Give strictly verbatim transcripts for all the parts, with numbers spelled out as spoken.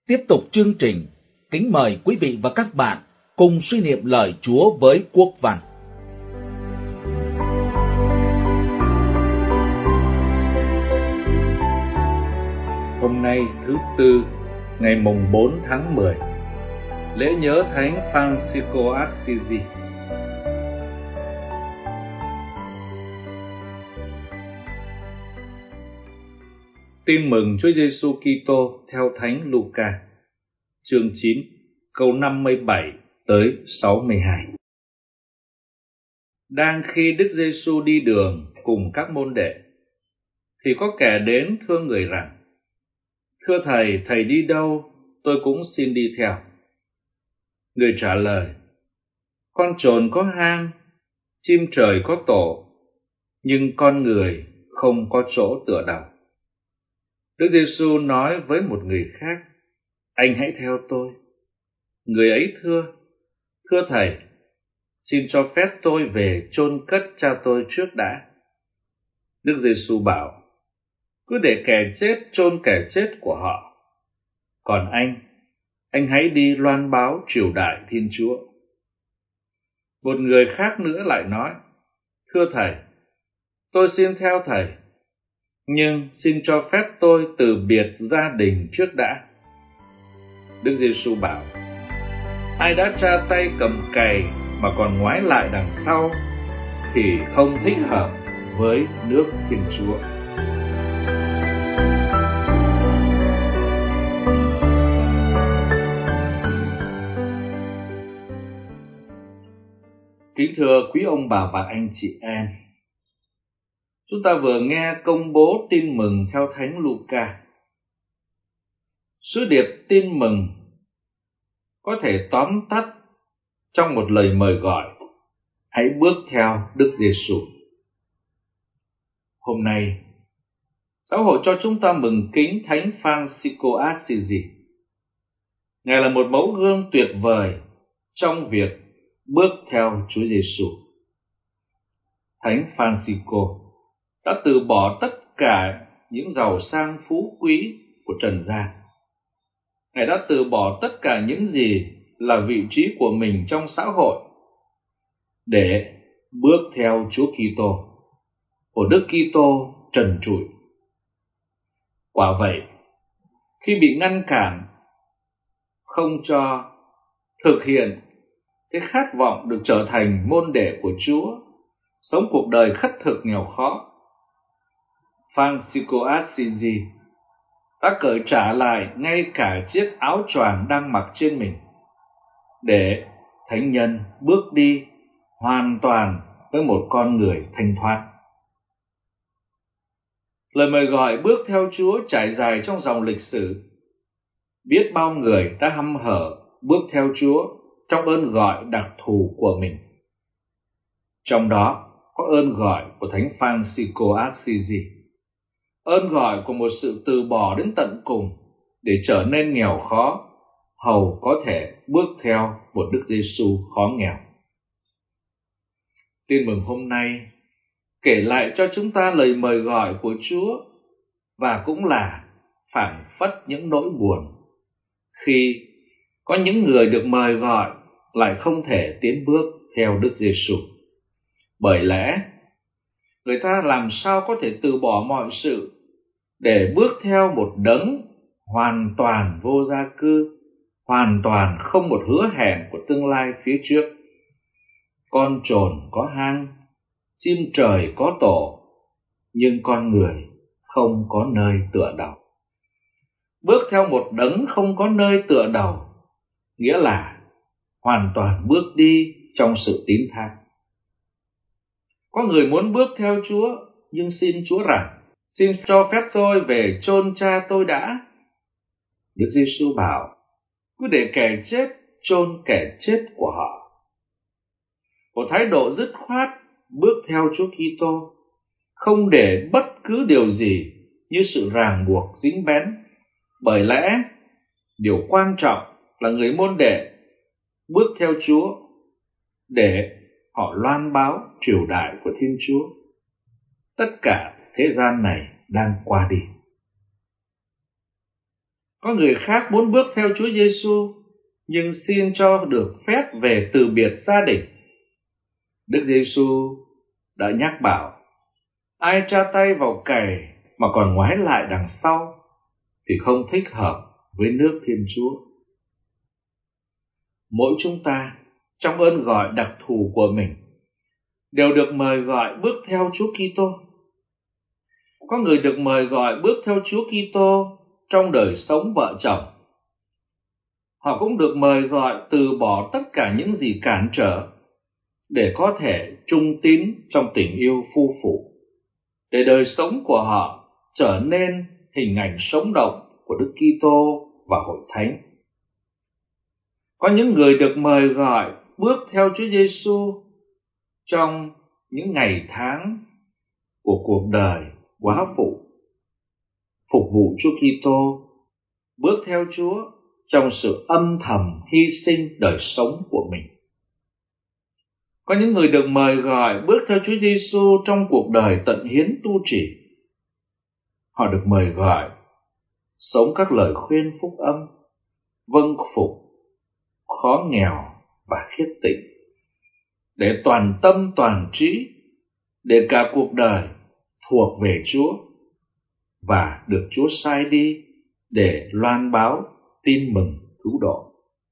Tiếp tục chương trình, kính mời quý vị và các bạn cùng suy niệm lời Chúa với Quốc Văn. Hôm nay thứ Tư, ngày mùng bốn tháng mười, lễ nhớ Thánh Francisco Assisi. Tin mừng Chúa Giêsu Kitô theo Thánh Luca, chương chín, câu năm mươi bảy tới sáu mươi hai. Đang khi Đức Giêsu đi đường cùng các môn đệ, thì có kẻ đến thưa người rằng: "Thưa Thầy, Thầy đi đâu, tôi cũng xin đi theo." Người trả lời: "Con trồn có hang, chim trời có tổ, nhưng con người không có chỗ tựa đầu." Đức Giêsu nói với một người khác: "Anh hãy theo tôi." Người ấy thưa: "Thưa Thầy, xin cho phép tôi về chôn cất cha tôi trước đã." Đức Giêsu bảo: "Cứ để kẻ chết chôn kẻ chết của họ. Còn anh, anh hãy đi loan báo triều đại Thiên Chúa." Một người khác nữa lại nói: "Thưa Thầy, tôi xin theo Thầy, nhưng xin cho phép tôi từ biệt gia đình trước đã." Đức Giêsu bảo: "Ai đã tra tay cầm cày mà còn ngoái lại đằng sau thì không thích hợp với nước Thiên Chúa." Kính thưa quý ông bà và anh chị em, chúng ta vừa nghe công bố tin mừng theo Thánh Luca. Sứ điệp tin mừng có thể tóm tắt trong một lời mời gọi: hãy bước theo Đức Giêsu. Hôm nay, giáo hội cho chúng ta mừng kính Thánh Francisco Assisi. Ngài là một mẫu gương tuyệt vời trong việc bước theo Chúa Giêsu. Thánh Francisco đã từ bỏ tất cả những giàu sang phú quý của trần gian. Ngài đã từ bỏ tất cả những gì là vị trí của mình trong xã hội để bước theo Chúa Kitô, của Đức Kitô trần trụi. Quả vậy, khi bị ngăn cản không cho thực hiện cái khát vọng được trở thành môn đệ của Chúa, sống cuộc đời khất thực nghèo khó, Francisco Assisi đã cởi trả lại ngay cả chiếc áo choàng đang mặc trên mình, để thánh nhân bước đi hoàn toàn với một con người thanh thoát. Lời mời gọi bước theo Chúa trải dài trong dòng lịch sử. Biết bao người đã hăm hở bước theo Chúa trong ơn gọi đặc thù của mình. Trong đó có ơn gọi của Thánh Francisco Assisi, ơn gọi của một sự từ bỏ đến tận cùng để trở nên nghèo khó, hầu có thể bước theo một Đức Giêsu khó nghèo. Tin mừng hôm nay kể lại cho chúng ta lời mời gọi của Chúa, và cũng là phảng phất những nỗi buồn khi có những người được mời gọi lại không thể tiến bước theo Đức Giêsu. Bởi lẽ người ta làm sao có thể từ bỏ mọi sự để bước theo một đấng hoàn toàn vô gia cư, hoàn toàn không một hứa hẹn của tương lai phía trước. Con trồn có hang, chim trời có tổ, nhưng con người không có nơi tựa đầu. Bước theo một đấng không có nơi tựa đầu, nghĩa là hoàn toàn bước đi trong sự tín thác. Có người muốn bước theo Chúa, nhưng xin Chúa rằng: xin cho phép tôi về chôn cha tôi đã. Đức Giêsu bảo: cứ để kẻ chết chôn kẻ chết của họ. Một thái độ dứt khoát bước theo Chúa Kitô, không để bất cứ điều gì như sự ràng buộc dính bén. Bởi lẽ điều quan trọng là người môn đệ bước theo Chúa để họ loan báo triều đại của Thiên Chúa. Tất cả thế gian này đang qua đi. Có người khác muốn bước theo Chúa Giêsu, nhưng xin cho được phép về từ biệt gia đình. Đức Giêsu đã nhắc bảo, ai tra tay vào cày mà còn ngoái lại đằng sau thì không thích hợp với nước Thiên Chúa. Mỗi chúng ta trong ơn gọi đặc thù của mình đều được mời gọi bước theo Chúa Kitô. Có người được mời gọi bước theo Chúa Kitô trong đời sống vợ chồng. Họ cũng được mời gọi từ bỏ tất cả những gì cản trở để có thể trung tín trong tình yêu phu phụ, để đời sống của họ trở nên hình ảnh sống động của Đức Kitô và Hội Thánh. Có những người được mời gọi bước theo Chúa Giêsu trong những ngày tháng của cuộc đời quá phụ, phục vụ Chúa Kitô, bước theo Chúa trong sự âm thầm hy sinh đời sống của mình. Có những người được mời gọi bước theo Chúa Giêsu trong cuộc đời tận hiến tu trì. Họ được mời gọi sống các lời khuyên phúc âm, vâng phục, khó nghèo và khiết tịnh, để toàn tâm toàn trí, để cả cuộc đời thuộc về Chúa và được Chúa sai đi để loan báo tin mừng cứu độ.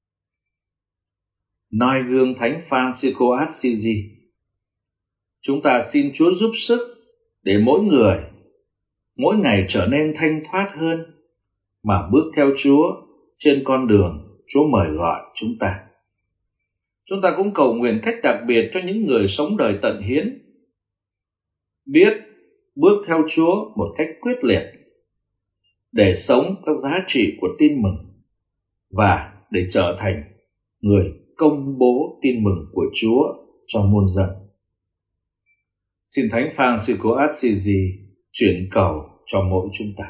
Noi gương Thánh Francisco Assisi, chúng ta xin Chúa giúp sức để mỗi người mỗi ngày trở nên thanh thoát hơn mà bước theo Chúa trên con đường Chúa mời gọi chúng ta. Chúng ta cũng cầu nguyện cách đặc biệt cho những người sống đời tận hiến, biết bước theo Chúa một cách quyết liệt để sống các giá trị của tin mừng và để trở thành người công bố tin mừng của Chúa cho muôn dân. Xin Thánh Francisco Assisi chuyển cầu cho mỗi chúng ta.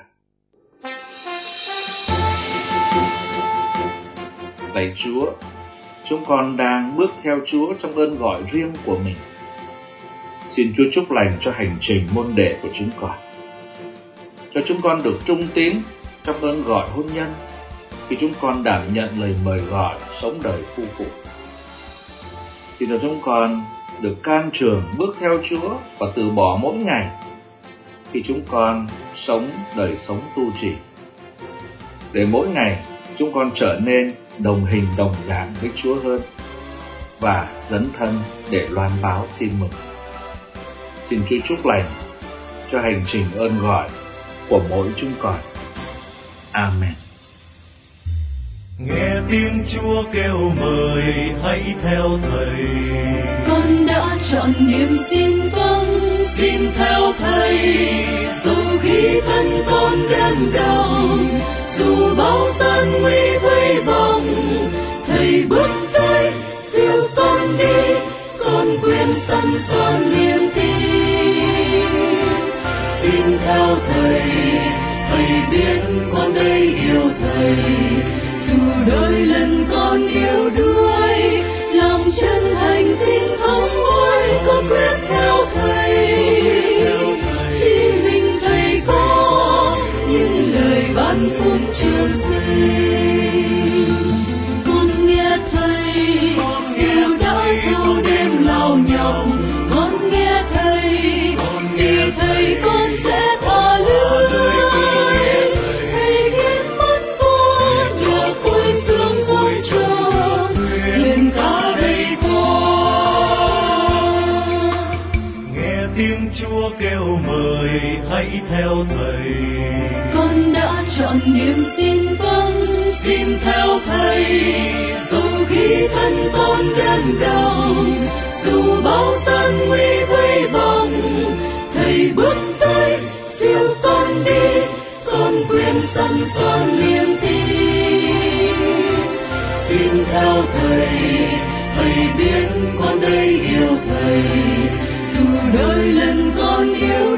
Lạy Chúa, chúng con đang bước theo Chúa trong ơn gọi riêng của mình. Xin Chúa chúc lành cho hành trình môn đệ của chúng con, cho chúng con được trung tín trong ơn gọi hôn nhân khi chúng con đảm nhận lời mời gọi sống đời phu phụ. Xin cho chúng con được can trường bước theo Chúa và từ bỏ mỗi ngày khi chúng con sống đời sống tu trì, để mỗi ngày chúng con trở nên đồng hình đồng dạng với Chúa hơn và dấn thân để loan báo tin mừng. Xin Chúa chúc lành cho hành trình ơn gọi của mỗi chúng con. Amen. Nghe tiếng Chúa kêu mời hãy theo Thầy. Con đã chọn niềm tin vâng, Tin theo Thầy. dù khi thân con đang đau, dù bao gian nguy vây vòng, Thầy bước tới siêu con đi, con quyền sẵn son niềm tin. Tin theo Thầy, Thầy biết con đây yêu Thầy. Dù đôi lần con yêu đuối, lòng chân thành xin thắm ôi, con quyết theo Thầy. Chỉ mình Thầy có những lời ban phúc trường sinh. Con nghe Thầy, dù đã thâu đêm lao nhọc, con nghe Thầy, vì Thầy con sẽ tha lưới. Thầy khiến mắt con nhờ vui sướng vui tròn, thuyền ta đây qua. Nghe tiếng Chúa kêu mời hãy theo Thầy. Con đã chọn niềm tin vâng, Tin theo Thầy. dù khi thân con đang đau, dù bao gian nguy vây vòng, Thầy bước tới siêu con đi, con quyền sẵn son niềm tin. Tin theo Thầy, Thầy biết con đây yêu Thầy. Dù đôi lần con yêu